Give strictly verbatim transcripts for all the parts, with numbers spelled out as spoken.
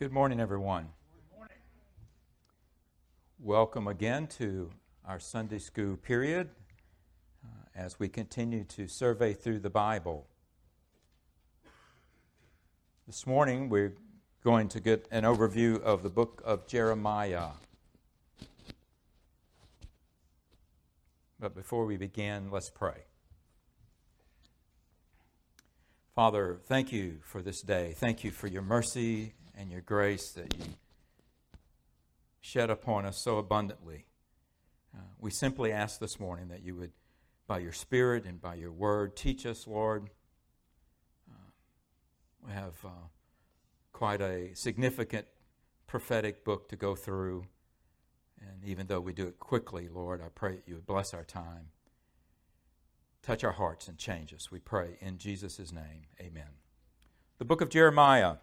Good morning, everyone. Good morning. Welcome again to our Sunday School period uh, as we continue to survey through the Bible. This morning we're going to get an overview of the book of Jeremiah. But before we begin, let's pray. Father, thank you for this day. Thank you for your mercy and your grace that you shed upon us so abundantly. Uh, we simply ask this morning that you would, by your Spirit and by your word, teach us, Lord. Uh, we have uh, quite a significant prophetic book to go through, and even though we do it quickly, Lord, I pray that you would bless our time. Touch our hearts and change us, we pray. In Jesus' name, amen. The book of Jeremiah.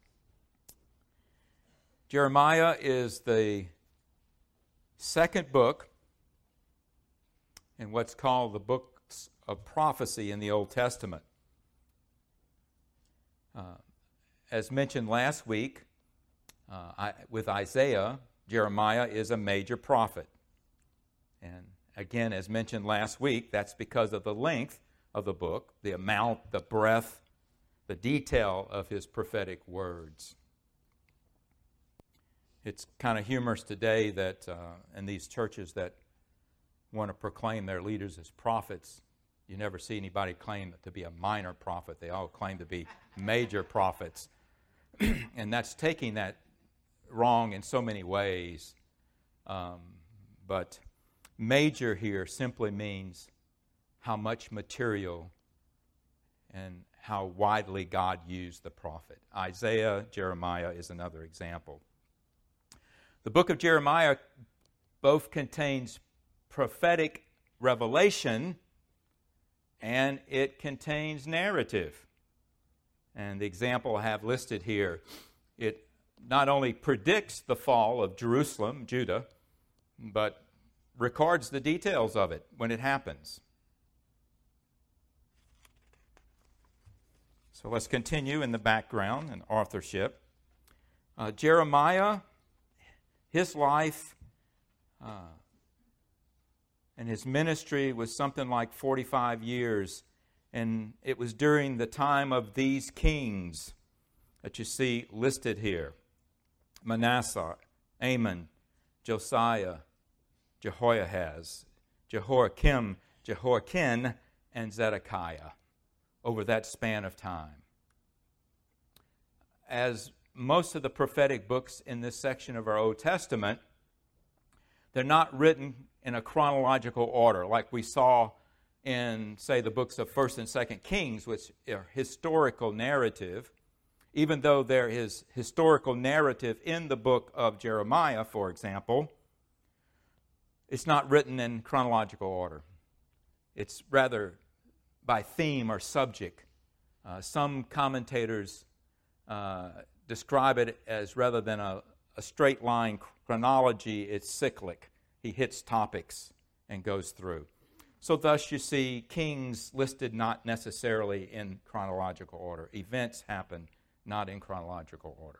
Jeremiah is the second book in what's called the books of prophecy in the Old Testament. Uh, as mentioned last week, uh, I, with Isaiah, Jeremiah is a major prophet. And again, as mentioned last week, that's because of the length of the book, the amount, the breadth, the detail of his prophetic words. It's kind of humorous today that uh, in these churches that want to proclaim their leaders as prophets, you never see anybody claim to be a minor prophet. They all claim to be major prophets. And that's taking that wrong in so many ways. Um, but major here simply means how much material and how widely God used the prophet. Isaiah, Jeremiah is another example. The book of Jeremiah both contains prophetic revelation and it contains narrative. And the example I have listed here, it not only predicts the fall of Jerusalem, Judah, but records the details of it when it happens. So let's continue in the background and authorship. Uh, Jeremiah, his life uh, and his ministry was something like forty-five years, and it was during the time of these kings that you see listed here: Manasseh, Amon, Josiah, Jehoahaz, Jehoiakim, Jehoiakim, and Zedekiah, over that span of time. As most of the prophetic books in this section of our Old Testament, they're not written in a chronological order like we saw in, say, the books of First and Second Kings, which are historical narrative. Even though there is historical narrative in the book of Jeremiah, for example, it's not written in chronological order. It's rather by theme or subject. Uh, some commentators uh, describe it as, rather than a, a straight line chronology, it's cyclic. He hits topics and goes through. So thus you see kings listed not necessarily in chronological order. Events happen not in chronological order.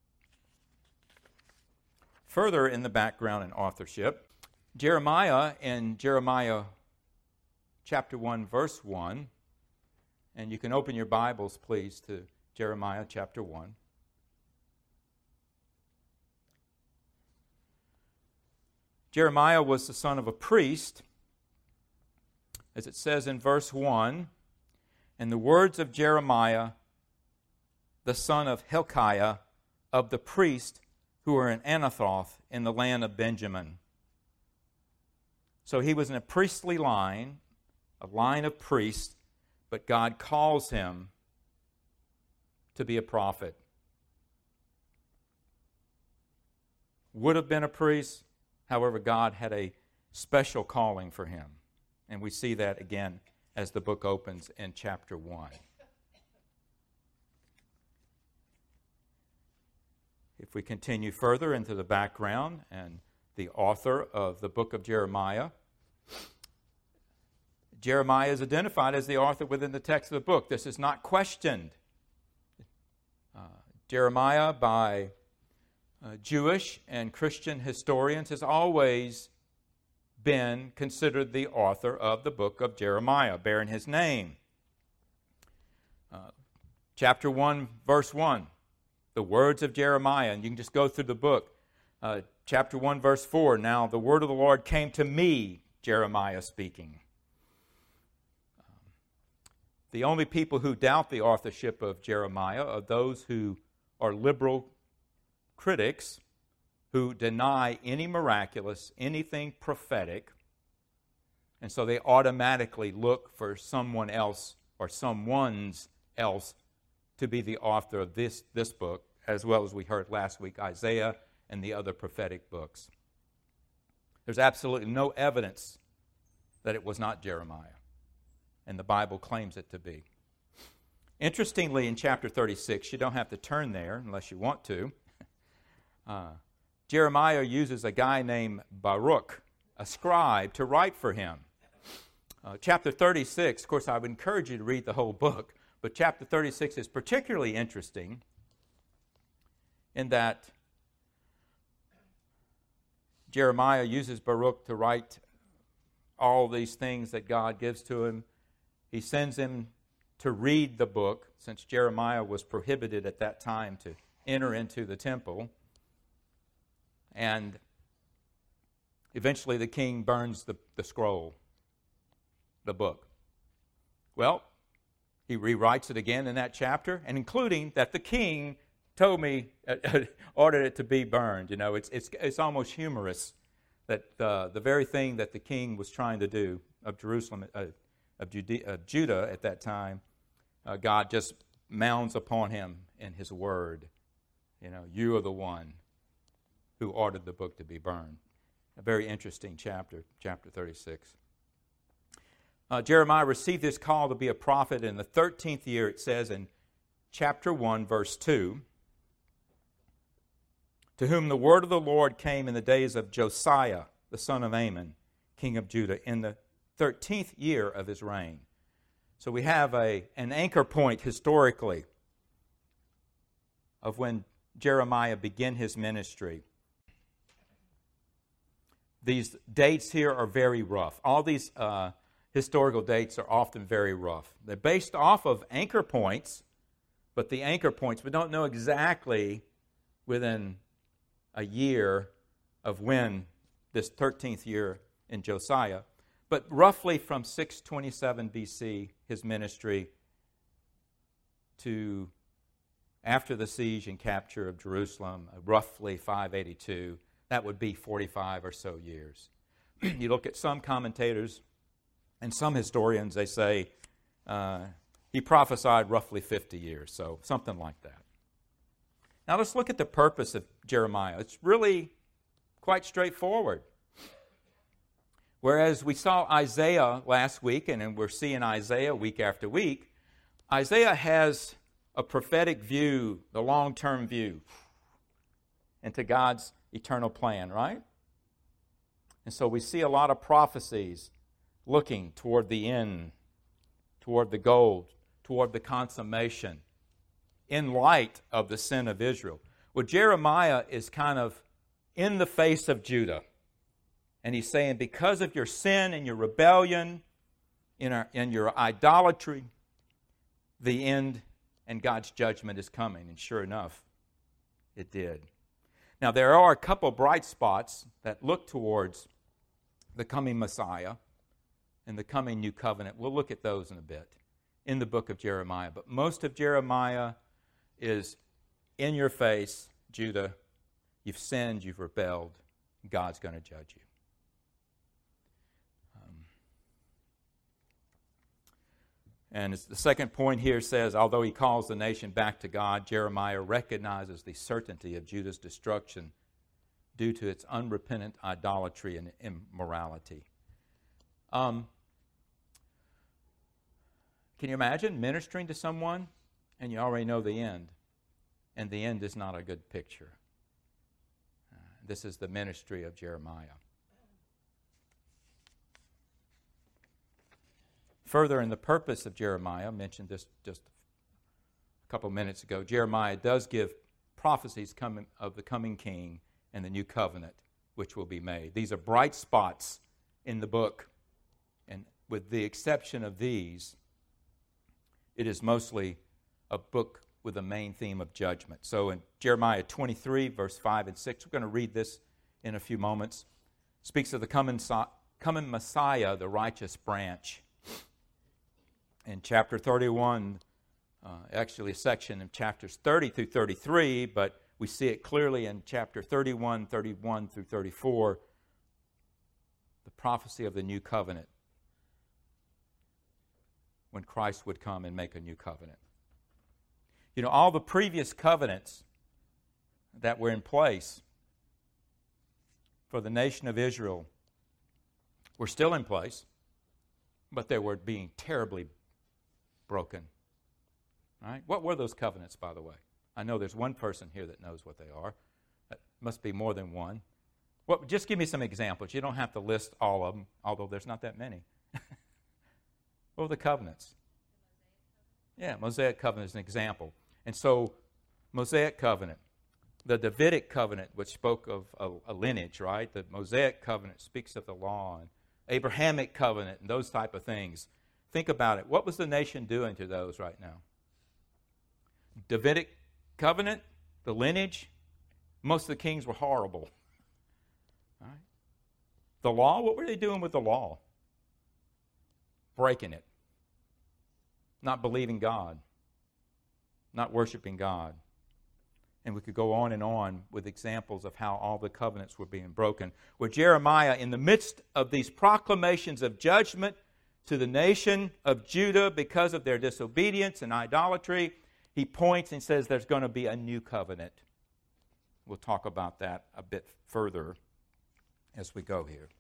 Further in the background and authorship, Jeremiah in Jeremiah chapter one, verse one, and you can open your Bibles, please, to Jeremiah chapter one. Jeremiah was the son of a priest, as it says in verse one, and the words of Jeremiah, the son of Hilkiah, of the priest who were in Anathoth in the land of Benjamin. So he was in a priestly line, a line of priests, but God calls him to be a prophet. Would have been a priest, however, God had a special calling for him. And we see that again as the book opens in chapter one. If we continue further into the background and the author of the book of Jeremiah, Jeremiah is identified as the author within the text of the book. This is not questioned. Uh, Jeremiah, by uh, Jewish and Christian historians, has always been considered the author of the book of Jeremiah, bearing his name. Uh, chapter one, verse one, the words of Jeremiah, and you can just go through the book. Uh, chapter one, verse four, now the word of the Lord came to me, Jeremiah speaking. The only people who doubt the authorship of Jeremiah are those who are liberal critics who deny any miraculous, anything prophetic, and so they automatically look for someone else or someone's else to be the author of this, this book, as well as we heard last week, Isaiah and the other prophetic books. There's absolutely no evidence that it was not Jeremiah, and the Bible claims it to be. Interestingly, in chapter thirty-six, you don't have to turn there unless you want to, uh, Jeremiah uses a guy named Baruch, a scribe, to write for him. Uh, chapter thirty-six, of course, I would encourage you to read the whole book, but chapter thirty-six is particularly interesting in that Jeremiah uses Baruch to write all these things that God gives to him. He sends him to read the book, since Jeremiah was prohibited at that time to enter into the temple. And eventually the king burns the, the scroll, the book. Well, he rewrites it again in that chapter, and including that the king told me, uh, ordered it to be burned. You know, it's it's it's almost humorous that uh, the very thing that the king was trying to do of Jerusalem, uh, of, Judea, of Judah at that time, uh, God just mounds upon him in his word. You know, you are the one who ordered the book to be burned. A very interesting chapter, chapter thirty-six. Uh, Jeremiah received this call to be a prophet in the thirteenth year, it says in chapter one, verse two, to whom the word of the Lord came in the days of Josiah, the son of Amon, king of Judah, in the thirteenth year of his reign. So we have a, an anchor point historically of when Jeremiah began his ministry. These dates here are very rough. All these uh, historical dates are often very rough. They're based off of anchor points, but the anchor points, we don't know exactly within a year of when this thirteenth year in Josiah, but roughly from six twenty-seven B C, his ministry, to after the siege and capture of Jerusalem, roughly five eighty-two, that would be forty-five or so years. You look at some commentators and some historians, they say uh, he prophesied roughly fifty years, so something like that. Now let's look at the purpose of Jeremiah. It's really quite straightforward. Whereas we saw Isaiah last week, and we're seeing Isaiah week after week, Isaiah has a prophetic view, the long-term view, into God's eternal plan, right? And so we see a lot of prophecies looking toward the end, toward the goal, toward the consummation, in light of the sin of Israel. Well, Jeremiah is kind of in the face of Judah. And he's saying, because of your sin and your rebellion, in, our, in your idolatry, the end and God's judgment is coming. And sure enough, it did. Now, there are a couple bright spots that look towards the coming Messiah and the coming new covenant. We'll look at those in a bit in the book of Jeremiah. But most of Jeremiah is in your face, Judah. You've sinned, you've rebelled. God's going to judge you. Um, and the second point here says, although he calls the nation back to God, Jeremiah recognizes the certainty of Judah's destruction due to its unrepentant idolatry and immorality. Um, can you imagine ministering to someone and you already know the end, and the end is not a good picture? Uh, this is the ministry of Jeremiah. Further, in the purpose of Jeremiah, I mentioned this just a couple minutes ago, Jeremiah does give prophecies coming, of the coming king and the new covenant which will be made. These are bright spots in the book. And with the exception of these, it is mostly a book with a main theme of judgment. So in Jeremiah twenty-three, verse five and six, we're going to read this in a few moments. It speaks of the coming, coming Messiah, the righteous branch. In chapter thirty-one, uh, actually a section of chapters thirty through thirty-three, but we see it clearly in chapter thirty-one, thirty-one through thirty-four, the prophecy of the new covenant, when Christ would come and make a new covenant. You know, all the previous covenants that were in place for the nation of Israel were still in place, but they were being terribly broken. All right? What were those covenants, by the way? I know there's one person here that knows what they are. That must be more than one. Well, just give me some examples. You don't have to list all of them, although there's not that many. What were the covenants? Yeah, Mosaic covenant is an example. And so, Mosaic covenant, the Davidic covenant, which spoke of a, a lineage, right? The Mosaic covenant speaks of the law, and Abrahamic covenant, and those type of things. Think about it. What was the nation doing to those right now? Davidic covenant, the lineage, most of the kings were horrible. All right? The law, what were they doing with the law? Breaking it. Not believing God. Not worshiping God. And we could go on and on with examples of how all the covenants were being broken. Where Jeremiah, in the midst of these proclamations of judgment to the nation of Judah because of their disobedience and idolatry, he points and says there's going to be a new covenant. We'll talk about that a bit further as we go here.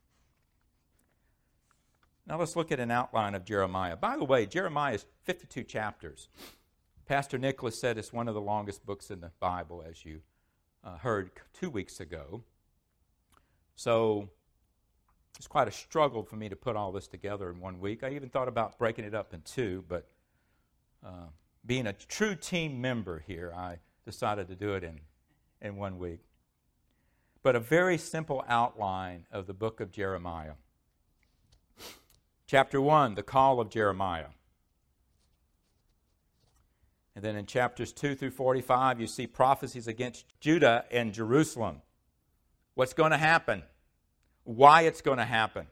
Now let's look at an outline of Jeremiah. By the way, Jeremiah is fifty-two chapters. Pastor Nicholas said it's one of the longest books in the Bible, as you uh, heard two weeks ago. So it's quite a struggle for me to put all this together in one week. I even thought about breaking it up in two, but uh, being a true team member here, I decided to do it in, in one week. But a very simple outline of the book of Jeremiah. Chapter one, the call of Jeremiah. And then in chapters two through forty-five, you see prophecies against Judah and Jerusalem. What's going to happen? Why it's going to happen.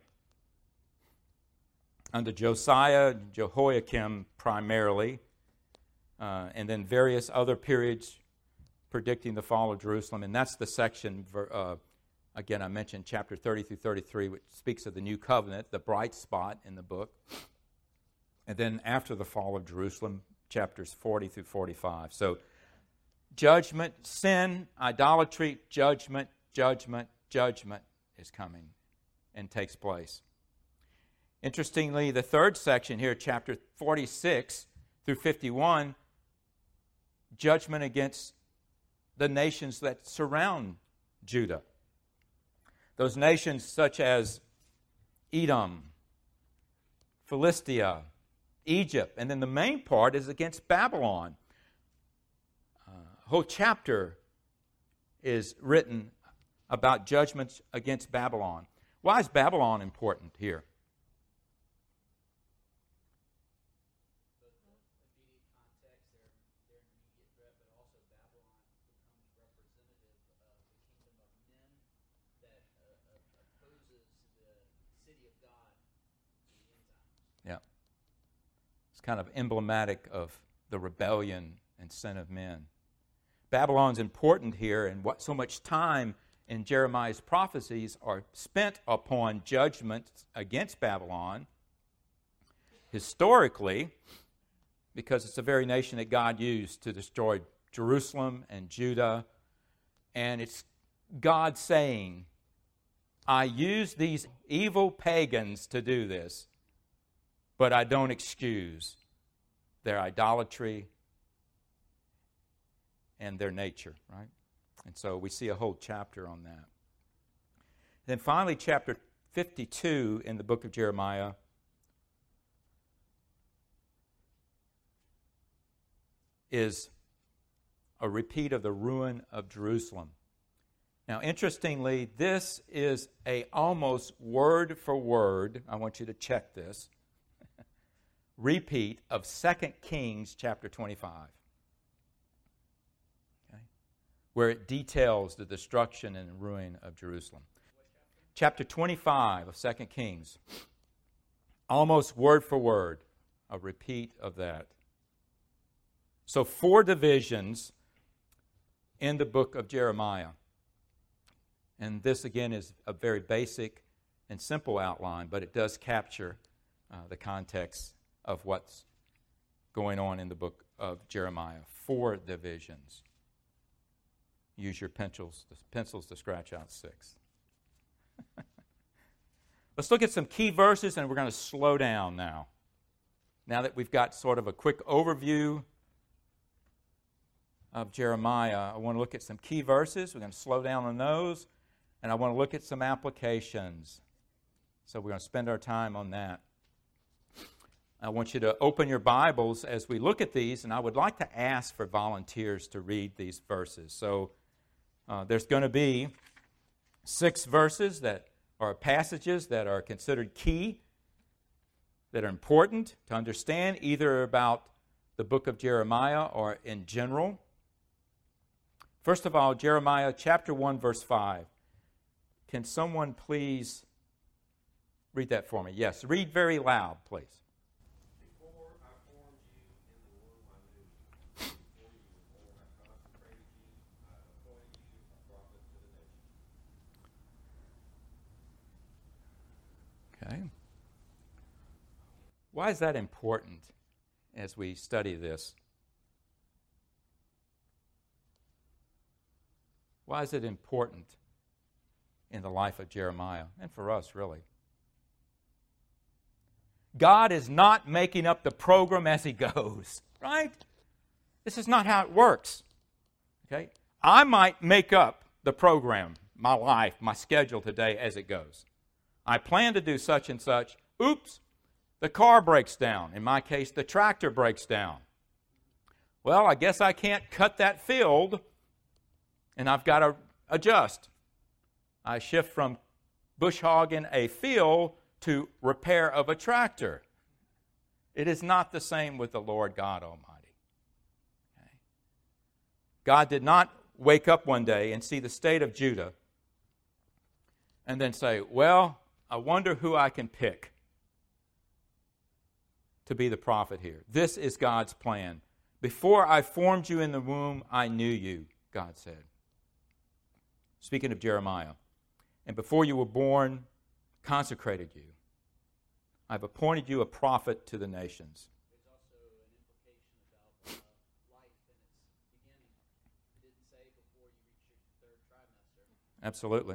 Under Josiah, Jehoiakim primarily, uh, and then various other periods predicting the fall of Jerusalem. And that's the section, uh, again, I mentioned chapter thirty through thirty-three, which speaks of the new covenant, the bright spot in the book. And then after the fall of Jerusalem, chapters forty through forty-five. So judgment, sin, idolatry, judgment, judgment, judgment is coming and takes place. Interestingly, the third section here, chapter forty-six through fifty-one, judgment against the nations that surround Judah. Those nations such as Edom, Philistia, Egypt, and then the main part is against Babylon. Uh, a whole chapter is written about judgments against Babylon. Why is Babylon important here? It's kind of emblematic of the rebellion and sin of men. Babylon's important here, and what so much time in Jeremiah's prophecies are spent upon judgments against Babylon. Historically, because it's the very nation that God used to destroy Jerusalem and Judah, and it's God saying, I use these evil pagans to do this, but I don't excuse their idolatry and their nature, right? And so we see a whole chapter on that. Then finally, chapter fifty-two in the book of Jeremiah is a repeat of the ruin of Jerusalem. Now, interestingly, this is a almost word for word, I want you to check this, repeat of Second Kings chapter twenty-five, okay, where it details the destruction and ruin of Jerusalem. Chapter twenty-five of Second Kings, almost word for word, a repeat of that. So four divisions in the book of Jeremiah. And this, again, is a very basic and simple outline, but it does capture uh, the context of what's going on in the book of Jeremiah. Four divisions. Use your pencils, pencils to scratch out six. Let's look at some key verses, and we're going to slow down now. Now that we've got sort of a quick overview of Jeremiah, I want to look at some key verses. We're going to slow down on those, and I want to look at some applications. So we're going to spend our time on that. I want you to open your Bibles as we look at these, and I would like to ask for volunteers to read these verses. So uh, there's going to be six verses that are passages that are considered key, that are important to understand, either about the book of Jeremiah or in general. First of all, Jeremiah chapter one, verse five. Can someone please read that for me? Yes, read very loud, please. Before I formed you in the womb, I knew you. Before you were born, I consecrated you. I appointed you a prophet to the nations. Okay. Why is that important as we study this? Why is it important in the life of Jeremiah, and for us, really? God is not making up the program as He goes, right? This is not how it works, okay? I might make up the program, my life, my schedule today as it goes. I plan to do such and such. Oops, the car breaks down. In my case, the tractor breaks down. Well, I guess I can't cut that field, and I've got to adjust. I shift from bush hogging a field to repair of a tractor. It is not the same with the Lord God Almighty. Okay. God did not wake up one day and see the state of Judah and then say, well, I wonder who I can pick to be the prophet here. This is God's plan. Before I formed you in the womb, I knew you, God said. Speaking of Jeremiah, and before you were born, consecrated you. I've appointed you a prophet to the nations. There's also an implication about uh, life in its beginning. It didn't say before you reach your third trimester. Absolutely.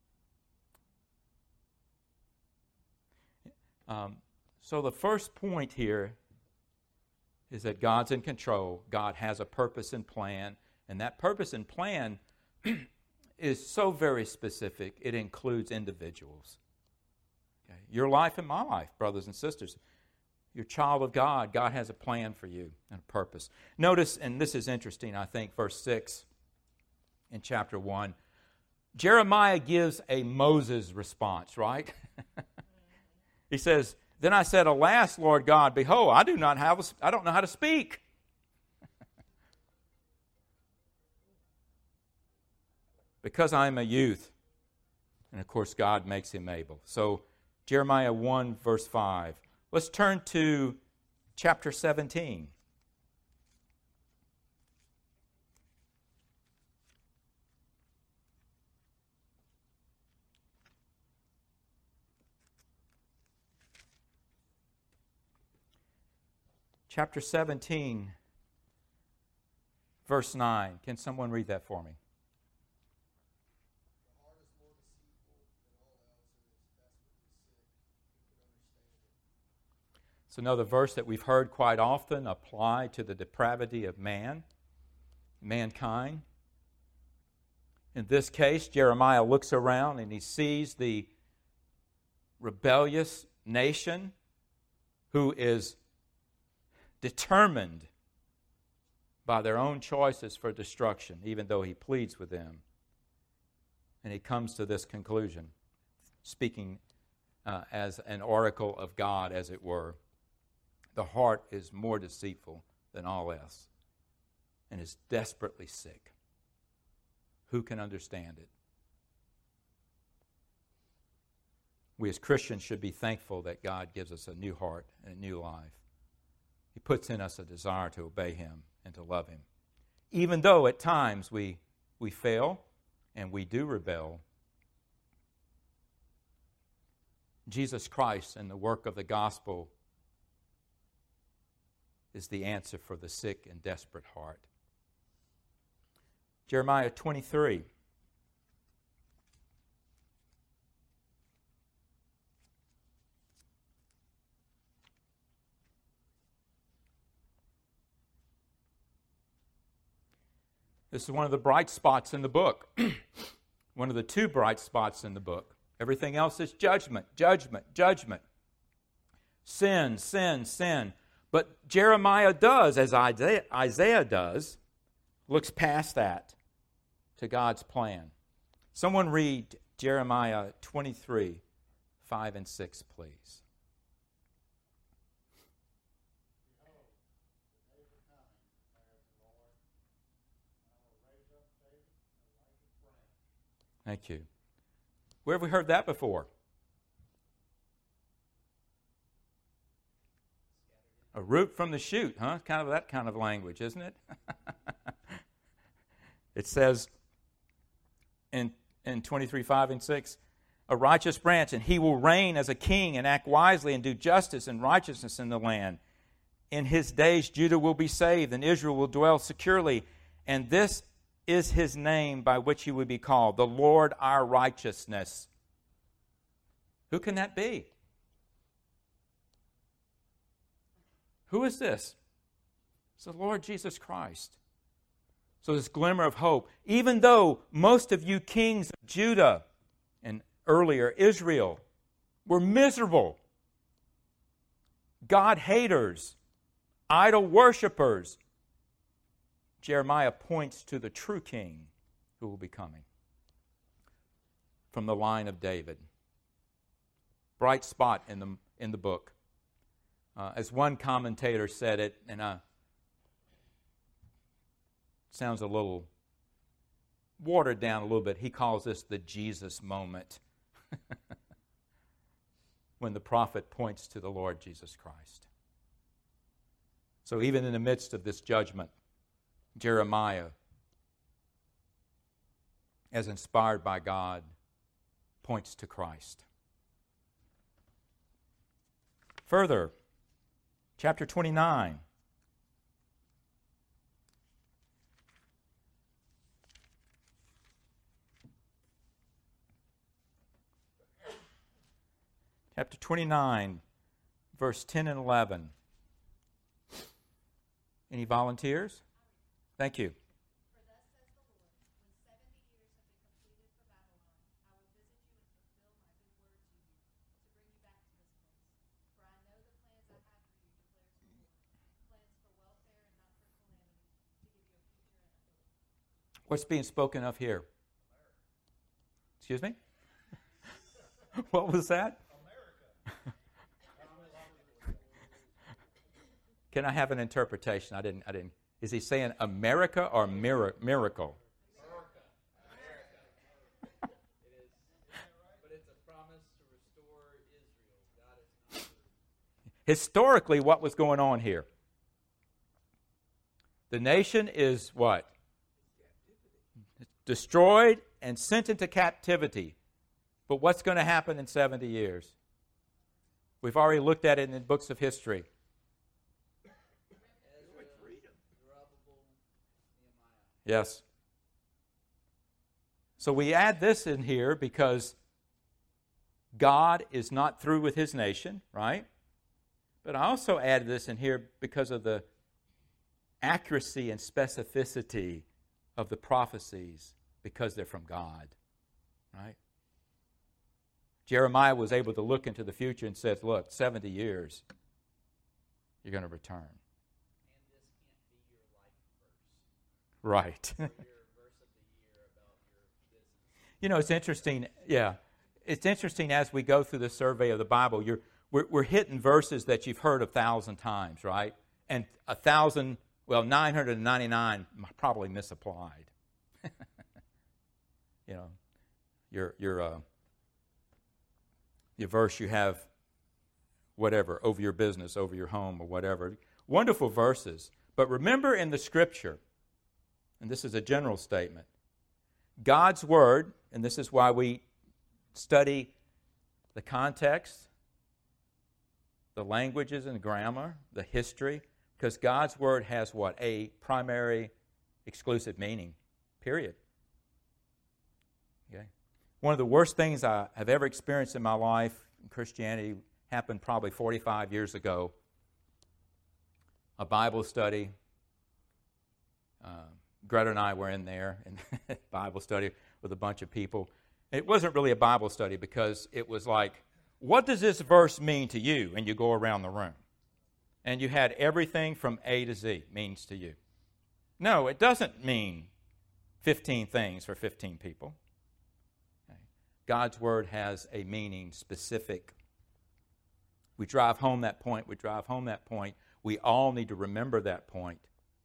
Um, so the first point here is that God's in control. God has a purpose and plan, and that purpose and plan is so very specific, it includes individuals. Okay? Your life and my life, brothers and sisters. You're a child of God. God has a plan for you and a purpose. Notice, and this is interesting, I think, verse six in chapter one. Jeremiah gives a Moses response, right? He says, then I said, alas, Lord God, behold, I do not have, a, I don't know how to speak. Because I am a youth. And of course, God makes him able. So, Jeremiah one, verse five. Let's turn to chapter seventeen. Chapter seventeen, verse nine. Can someone read that for me? It's another verse that we've heard quite often apply to the depravity of man, mankind. In this case, Jeremiah looks around and he sees the rebellious nation who is determined by their own choices for destruction, even though he pleads with them. And he comes to this conclusion, speaking uh, as an oracle of God, as it were. The heart is more deceitful than all else and is desperately sick. Who can understand it? We as Christians should be thankful that God gives us a new heart and a new life. He puts in us a desire to obey him and to love him. Even though at times we, we fail and we do rebel, Jesus Christ and the work of the gospel is the answer for the sick and desperate heart. Jeremiah twenty-three. This is one of the bright spots in the book. One of the two bright spots in the book. Everything else is judgment, judgment, judgment. Sin, sin, sin. But Jeremiah does, as Isaiah, Isaiah does, looks past that to God's plan. Someone read Jeremiah twenty-three, five and six, please. Thank you. Where have we heard that before? A root from the shoot, huh? Kind of that kind of language, isn't it? It says in, in twenty-three, five and six, a righteous branch, and he will reign as a king and act wisely and do justice and righteousness in the land. In his days Judah will be saved and Israel will dwell securely. And this is his name by which he will be called, the Lord our righteousness. Who can that be? Who is this? It's the Lord Jesus Christ. So this glimmer of hope, even though most of you kings of Judah and earlier Israel were miserable, God haters, idol worshipers, Jeremiah points to the true king who will be coming from the line of David. Bright spot in the, in the book. Uh, as one commentator said it, and uh, it sounds a little watered down a little bit, he calls this the Jesus moment. When the prophet points to the Lord Jesus Christ. So even in the midst of this judgment, Jeremiah, as inspired by God, points to Christ. Further, chapter twenty-nine. Chapter twenty-nine, verse ten and eleven. Any volunteers? Thank you. For thus says the Lord, when seventy years have been completed for Babylon, I will visit you and fulfill my good word to you, to bring you back to this place. For I know the plans I have for you, declares the Lord, plans for welfare and not for calamity, to give you a future and a hope. What's being spoken of here? Excuse me? What was that? America. Can I have an interpretation? I didn't. I didn't. Is he saying America or mir- miracle? America. America. It is, but it's a promise to restore Israel. God is not. Historically, what was going on here? The nation is what? Destroyed and sent into captivity. But what's going to happen in seventy years? We've already looked at it in the books of history. Yes. So we add this in here because God is not through with his nation, right? But I also added this in here because of the accuracy and specificity of the prophecies, because they're from God, right? Jeremiah was able to look into the future and says, look, seventy years, you're going to return. Right. your verse of the year about your business. You know, it's interesting. Yeah, it's interesting as we go through the survey of the Bible. You're we're, we're hitting verses that you've heard a thousand times, right? And a thousand, well, nine hundred and ninety-nine probably misapplied. You know, your your uh, your verse you have, whatever, over your business, over your home, or whatever. Wonderful verses. But remember in the Scripture, and this is a general statement, God's Word, and this is why we study the context, the languages and grammar, the history, because God's Word has what? A primary, exclusive meaning, period. Okay. One of the worst things I have ever experienced in my life in Christianity happened probably forty-five years ago. A Bible study. Uh, Greta and I were in there in Bible study with a bunch of people. It wasn't really a Bible study because it was like, what does this verse mean to you? And you go around the room. And you had everything from A to Z means to you. No, it doesn't mean fifteen things for fifteen people. Okay. God's Word has a meaning specific. We drive home that point. We drive home that point. We all need to remember that point.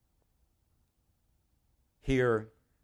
Here,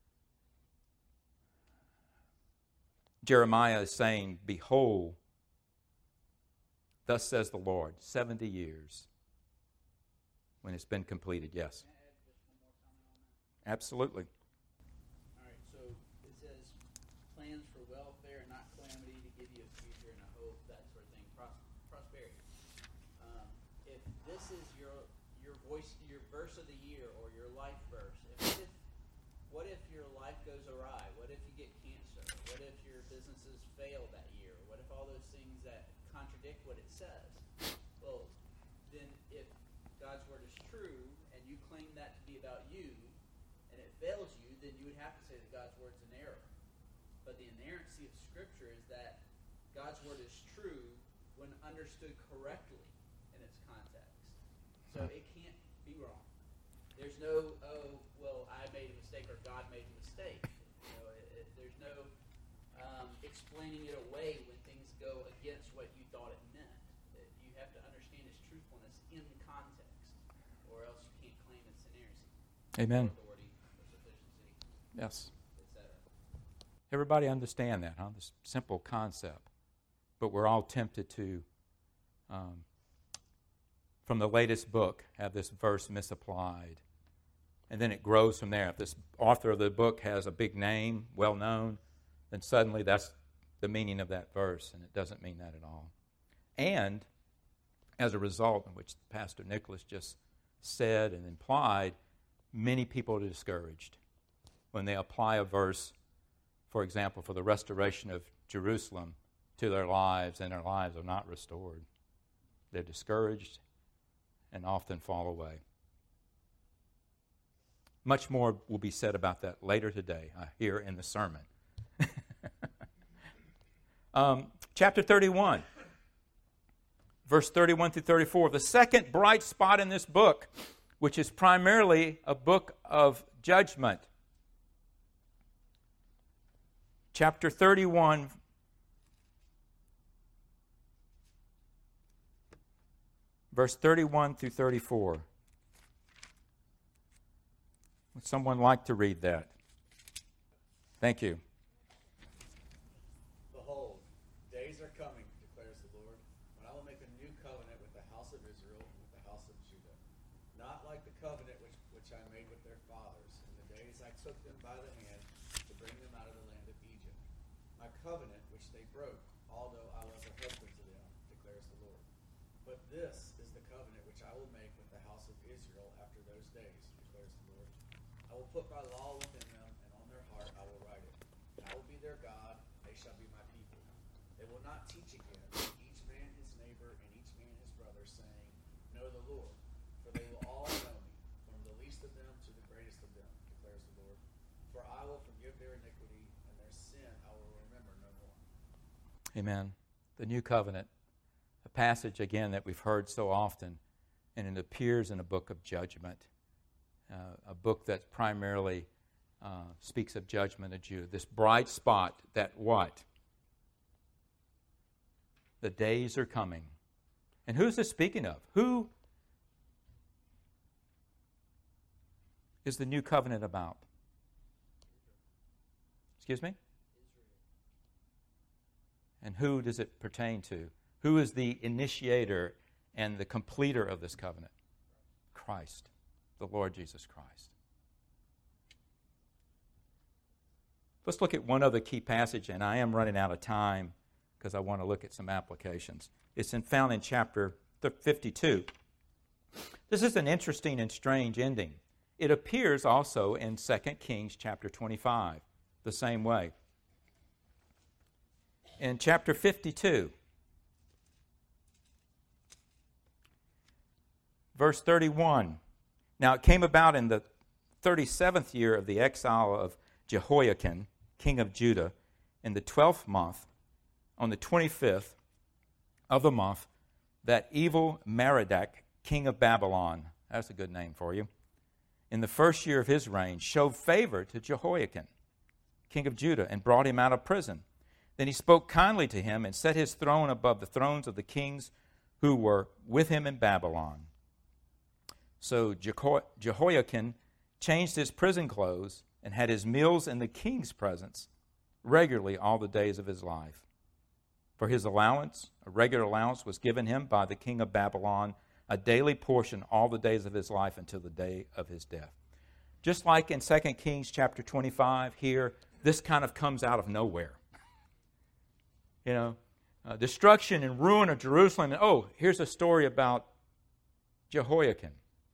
Jeremiah is saying, behold, thus says the Lord, seventy years when it's been completed. Yes. Can I add just one more comment on that? Absolutely. All right, so it says plans for welfare and not calamity to give you a future and a hope, that sort of thing, pros- prosperity. Um, if this is your your voice, your verse of the year or your life verse, if, if what if your life goes awry? What if you get cancer? What if your businesses fail that year? What if all those things that contradict what it says? Well, then if God's Word is true and you claim that to be about you and it fails you, then you would have to say that God's Word's an error. But the inerrancy of Scripture is that God's Word is true when understood correctly in its context. So it can't be wrong. There's no, oh, well, I made a mistake or God made a mistake. You know, it, it, there's no um, explaining it away when things go against what you thought it meant. It, you have to understand its truthfulness in context, or else you can't claim its inerrancy, Amen. authority, or sufficiency, Yes. et cetera. Everybody understand that, huh? This simple concept. But we're all tempted to, um, from the latest book, have this verse misapplied. And then it grows from there. If this author of the book has a big name, well known, then suddenly that's the meaning of that verse, and it doesn't mean that at all. And as a result, which Pastor Nicholas just said and implied, many people are discouraged when they apply a verse, for example, for the restoration of Jerusalem to their lives, and their lives are not restored. They're discouraged and often fall away. Much more will be said about that later today, uh, here in the sermon. um, chapter thirty-one, verse thirty-one through thirty-four, the second bright spot in this book, which is primarily a book of judgment. Chapter thirty-one, verse thirty-one through thirty-four. Would someone like to read that? Thank you. Behold, days are coming, declares the Lord, when I will make a new covenant with the house of Israel and with the house of Judah. Not like the covenant which, which I made with their fathers in the days I took them by the hand to bring them out of the land of Egypt. My covenant which they broke, although I was a husband to them, declares the Lord. But this is the covenant which I will make with the house of Israel after those days, declares the Lord. I will put my law within them, and on their heart I will write it. And I will be their God, they shall be my people. They will not teach again, each man his neighbor and each man his brother, saying, Know the Lord, for they will all know me, from the least of them to the greatest of them, declares the Lord. For I will forgive their iniquity, and their sin I will remember no more. Amen. The new covenant, a passage again that we've heard so often, and it appears in a book of judgment. uh, a book that primarily uh, speaks of judgment of Judah. This bright spot that what? The days are coming. And who's this speaking of? Who is the new covenant about? Excuse me? And who does it pertain to? Who is the initiator and the completer of this covenant? Christ, the Lord Jesus Christ. Let's look at one other key passage, and I am running out of time because I want to look at some applications. It's in, found in chapter fifty-two. This is an interesting and strange ending. It appears also in Second Kings chapter twenty-five, the same way. In chapter fifty-two, verse thirty-one, now it came about in the thirty-seventh year of the exile of Jehoiakim, king of Judah, in the twelfth month, on the twenty-fifth of the month, that evil Merodach, king of Babylon, that's a good name for you, in the first year of his reign, showed favor to Jehoiakim, king of Judah, and brought him out of prison. Then he spoke kindly to him and set his throne above the thrones of the kings who were with him in Babylon. So Jeho- Jehoiakim changed his prison clothes and had his meals in the king's presence regularly all the days of his life. For his allowance, a regular allowance was given him by the king of Babylon, a daily portion all the days of his life until the day of his death. Just like in Second Kings chapter twenty-five here, this kind of comes out of nowhere. You know, uh, destruction and ruin of Jerusalem. And, oh, here's a story about Jehoiakim.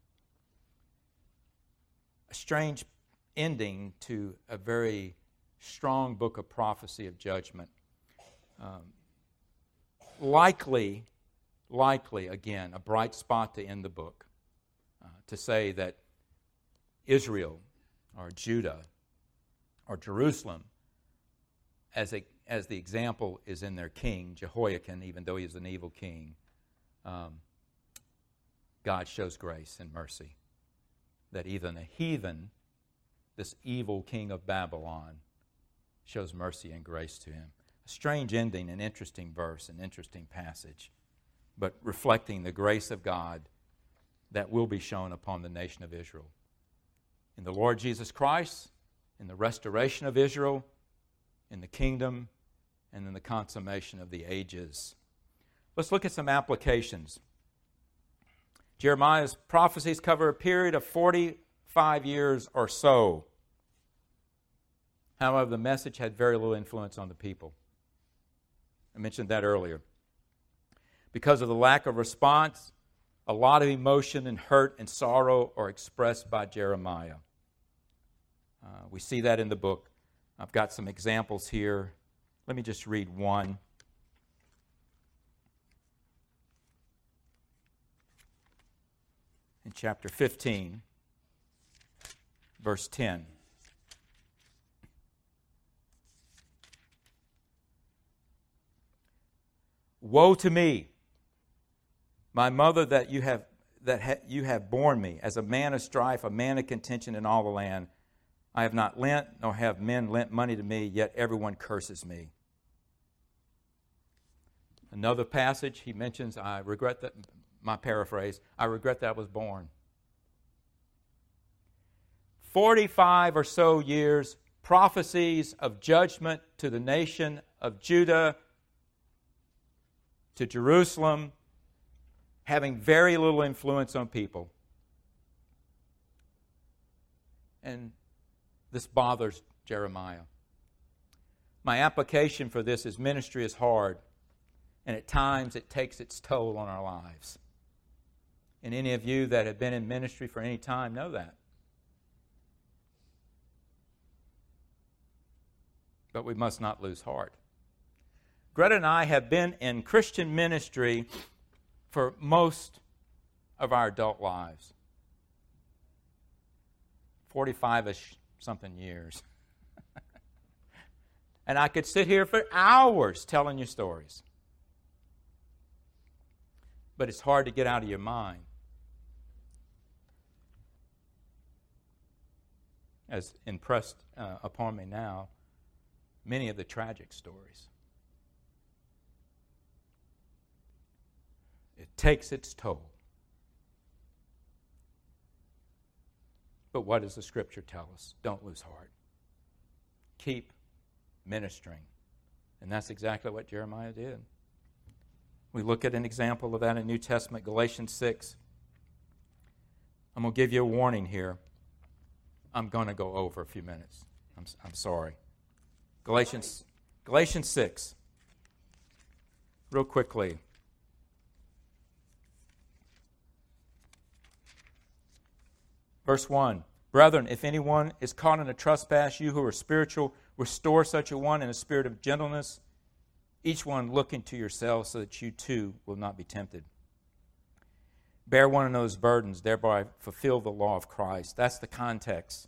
A strange ending to a very strong book of prophecy of judgment. Um, likely, likely, again, a bright spot to end the book. Uh, to say that Israel or Judah or Jerusalem, as a as the example is in their king, Jehoiakim, even though he is an evil king, um, God shows grace and mercy. That even a heathen, this evil king of Babylon, shows mercy and grace to him. A strange ending, an interesting verse, an interesting passage, but reflecting the grace of God that will be shown upon the nation of Israel. In the Lord Jesus Christ, in the restoration of Israel, in the kingdom, and in the consummation of the ages. Let's look at some applications. Jeremiah's prophecies cover a period of forty-five years or so. However, the message had very little influence on the people. I mentioned that earlier. Because of the lack of response, a lot of emotion and hurt and sorrow are expressed by Jeremiah. Uh, we see that in the book. I've got some examples here. Let me just read one. In chapter fifteen, verse ten. Woe to me, my mother, that you have that ha- you have borne me, as a man of strife, a man of contention in all the land. I have not lent, nor have men lent money to me, yet everyone curses me. Another passage he mentions, I regret that, my paraphrase, I regret that I was born. Forty-five or so years, prophecies of judgment to the nation of Judah, to Jerusalem, having very little influence on people. And this bothers Jeremiah. My application for this is ministry is hard, and at times it takes its toll on our lives. And any of you that have been in ministry for any time know that. But we must not lose heart. Greta and I have been in Christian ministry for most of our adult lives. forty-five-ish something years. And I could sit here for hours telling you stories. But it's hard to get out of your mind. as impressed uh, upon me now, many of the tragic stories. It takes its toll. But what does the Scripture tell us? Don't lose heart. Keep ministering. And that's exactly what Jeremiah did. We look at an example of that in New Testament, Galatians six. I'm going to give you a warning here. I'm going to go over a few minutes. I'm, I'm sorry. Galatians, Galatians six. Real quickly. Verse one. Brethren, if anyone is caught in a trespass, you who are spiritual, restore such a one in a spirit of gentleness, each one looking to yourselves so that you too will not be tempted. Bear one another's burdens, thereby fulfill the law of Christ. That's the context.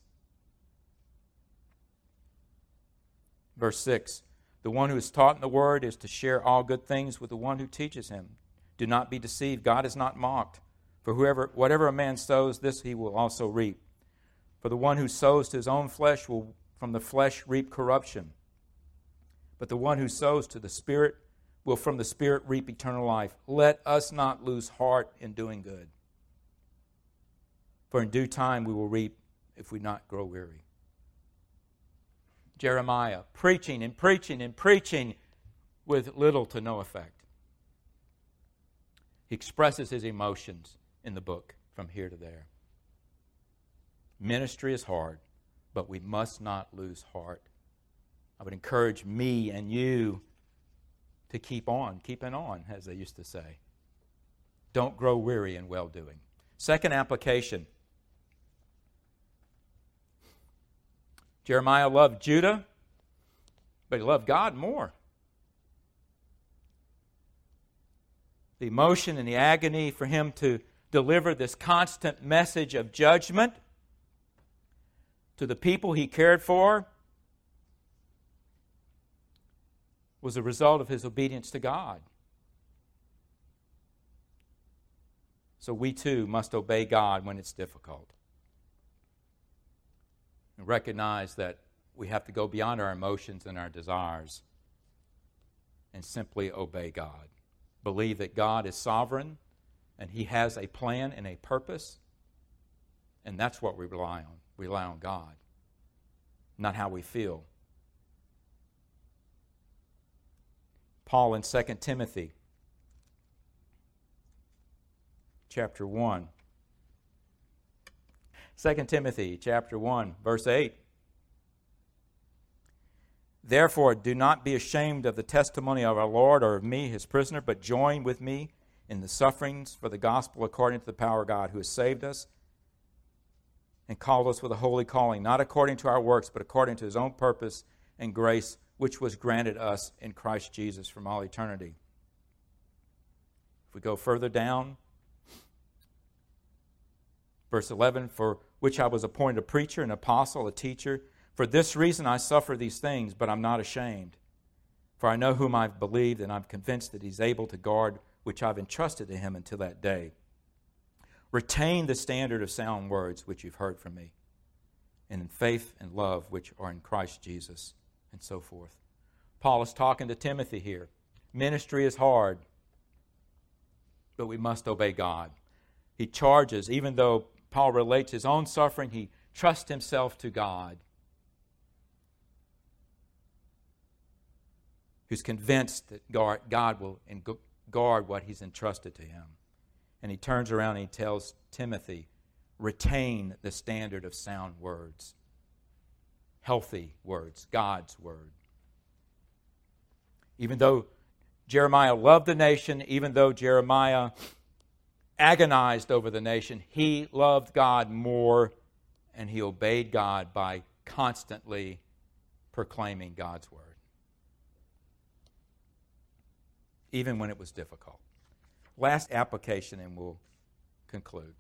Verse six. The one who is taught in the word is to share all good things with the one who teaches him. Do not be deceived. God is not mocked. For whoever, whatever a man sows, this he will also reap. For the one who sows to his own flesh will from the flesh reap corruption. But the one who sows to the Spirit will from the Spirit reap eternal life. Let us not lose heart in doing good. For in due time we will reap if we not grow weary. Jeremiah, preaching and preaching and preaching with little to no effect. He expresses his emotions in the book from here to there. Ministry is hard, but we must not lose heart. I would encourage me and you to keep on, keeping on, as they used to say. Don't grow weary in well-doing. Second application. Jeremiah loved Judah, but he loved God more. The emotion and the agony for him to deliver this constant message of judgment to the people he cared for was a result of his obedience to God. So we too must obey God when it's difficult. And recognize that we have to go beyond our emotions and our desires and simply obey God. Believe that God is sovereign and He has a plan and a purpose, and that's what we rely on. We rely on God, not how we feel. Paul in Second Timothy chapter one. Second Timothy chapter one, verse eight. Therefore, do not be ashamed of the testimony of our Lord or of me, His prisoner, but join with me in the sufferings for the gospel according to the power of God, who has saved us and called us with a holy calling, not according to our works, but according to His own purpose and grace, which was granted us in Christ Jesus from all eternity. If we go further down, verse eleven, for which I was appointed a preacher, an apostle, a teacher. For this reason I suffer these things, but I'm not ashamed. For I know whom I've believed, and I'm convinced that He's able to guard which I've entrusted to Him until that day. Retain the standard of sound words which you've heard from me, and in faith and love which are in Christ Jesus, and so forth. Paul is talking to Timothy here. Ministry is hard, but we must obey God. He charges, even though Paul relates his own suffering, he trusts himself to God, who's convinced that God will guard what He's entrusted to him. And he turns around and he tells Timothy, retain the standard of sound words, healthy words, God's word. Even though Jeremiah loved the nation, even though Jeremiah agonized over the nation, he loved God more, and he obeyed God by constantly proclaiming God's word, even when it was difficult. Last application, and we'll conclude.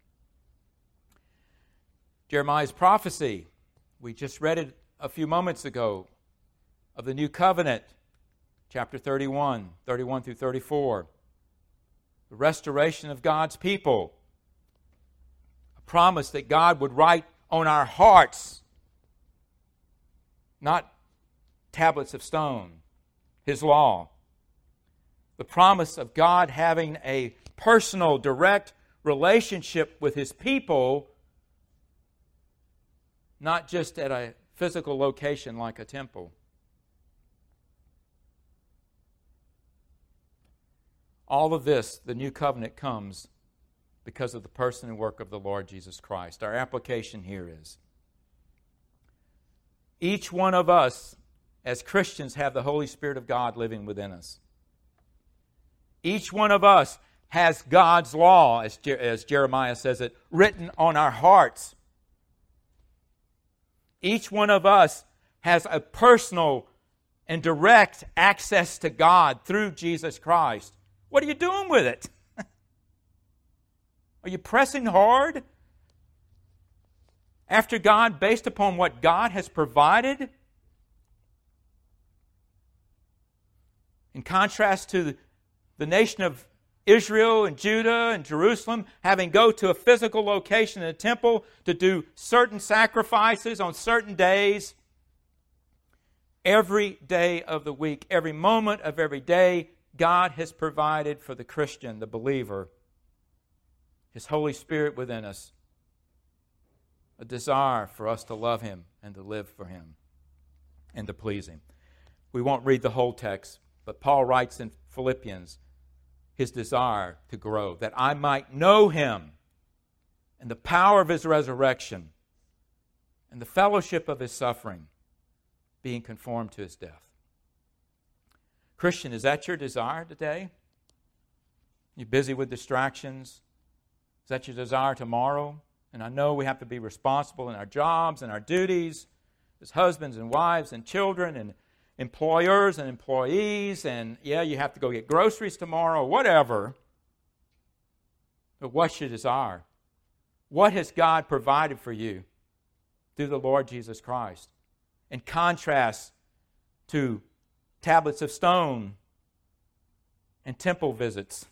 Jeremiah's prophecy, we just read it a few moments ago, of the new covenant, chapter thirty-one, thirty-one through thirty-four. The restoration of God's people. A promise that God would write on our hearts not tablets of stone, His law. The promise of God having a personal, direct relationship with His people, not just at a physical location like a temple. All of this, the new covenant, comes because of the person and work of the Lord Jesus Christ. Our application here is, each one of us as Christians have the Holy Spirit of God living within us. Each one of us has God's law, as, Je- as Jeremiah says it, written on our hearts. Each one of us has a personal and direct access to God through Jesus Christ. What are you doing with it? Are you pressing hard after God based upon what God has provided? In contrast to the nation of Israel and Judah and Jerusalem having go to a physical location in a temple to do certain sacrifices on certain days, every day of the week, every moment of every day, God has provided for the Christian, the believer, His Holy Spirit within us, a desire for us to love Him and to live for Him and to please Him. We won't read the whole text, but Paul writes in Philippians his desire to grow, that I might know Him and the power of His resurrection and the fellowship of His suffering, being conformed to His death. Christian, is that your desire today? You busy with distractions? Is that your desire tomorrow? And I know we have to be responsible in our jobs and our duties as husbands and wives and children and employers and employees, and yeah, you have to go get groceries tomorrow, whatever. But what's your desire? What has God provided for you through the Lord Jesus Christ? In contrast to tablets of stone and temple visits,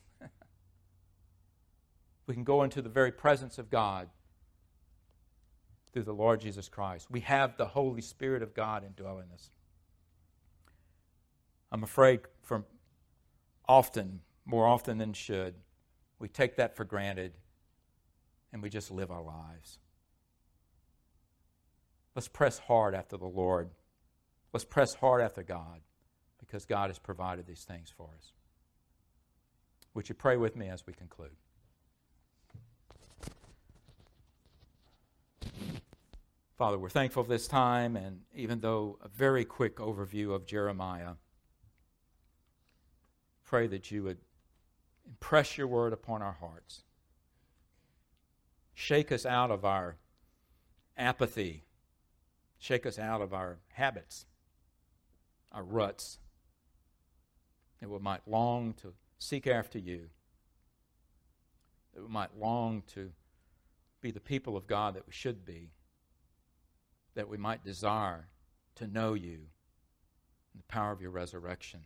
we can go into the very presence of God through the Lord Jesus Christ. We have the Holy Spirit of God indwelling us. I'm afraid from often, more often than should, we take that for granted and we just live our lives. Let's press hard after the Lord. Let's press hard after God, because God has provided these things for us. Would you pray with me as we conclude? Father, we're thankful for this time, and even though a very quick overview of Jeremiah, pray that you would impress your word upon our hearts. Shake us out of our apathy. Shake us out of our habits, our ruts, that we might long to seek after you, that we might long to be the people of God that we should be, that we might desire to know you and the power of your resurrection.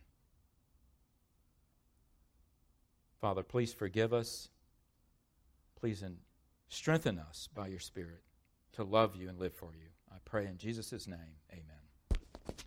Father, please forgive us. Please strengthen us by your Spirit to love you and live for you. I pray in Jesus' name, amen.